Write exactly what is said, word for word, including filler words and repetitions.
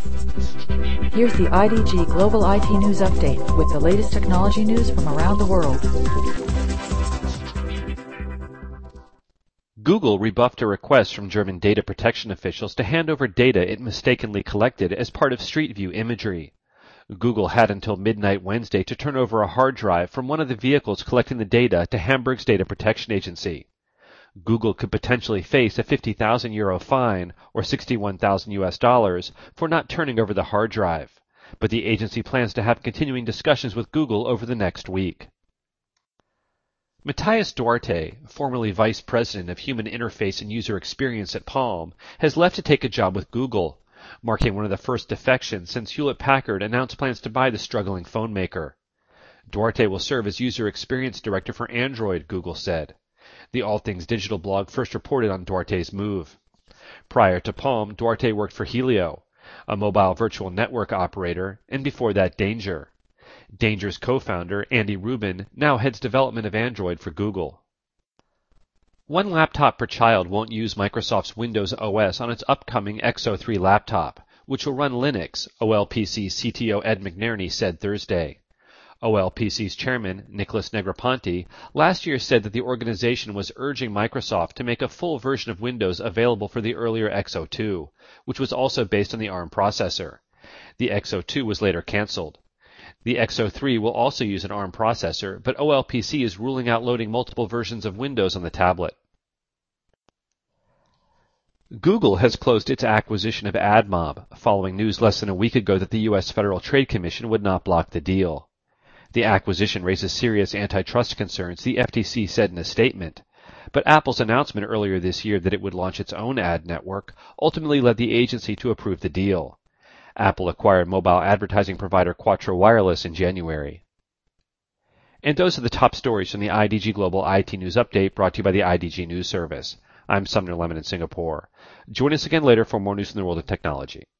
Here's the I D G Global I T News Update with the latest technology news from around the world. Google rebuffed a request from German data protection officials to hand over data it mistakenly collected as part of Street View imagery. Google had until midnight Wednesday to turn over a hard drive from one of the vehicles collecting the data to Hamburg's Data Protection Agency. Google could potentially face a fifty thousand euro fine, or sixty-one thousand U S dollars, for not turning over the hard drive, but the agency plans to have continuing discussions with Google over the next week. Matthias Duarte, formerly Vice President of Human Interface and User Experience at Palm, has left to take a job with Google, marking one of the first defections since Hewlett-Packard announced plans to buy the struggling phone maker. Duarte will serve as User Experience Director for Android, Google said. The All Things Digital blog first reported on Duarte's move. Prior to Palm, Duarte worked for Helio, a mobile virtual network operator, and before that Danger. Danger's co-founder, Andy Rubin, now heads development of Android for Google. One laptop per child won't use Microsoft's Windows O S on its upcoming X O three laptop, which will run Linux, O L P C C T O Ed McNerney said Thursday. O L P C's chairman, Nicholas Negroponte, last year said that the organization was urging Microsoft to make a full version of Windows available for the earlier X O two, which was also based on the ARM processor. The X O two was later canceled. The X O three will also use an ARM processor, but O L P C is ruling out loading multiple versions of Windows on the tablet. Google has closed its acquisition of AdMob, following news less than a week ago that the U S Federal Trade Commission would not block the deal. The acquisition raises serious antitrust concerns, the F T C said in a statement. But Apple's announcement earlier this year that it would launch its own ad network ultimately led the agency to approve the deal. Apple acquired mobile advertising provider Quattro Wireless in January. And those are the top stories from the I D G Global I T News Update brought to you by the I D G News Service. I'm Sumner Lemon in Singapore. Join us again later for more news from the world of technology.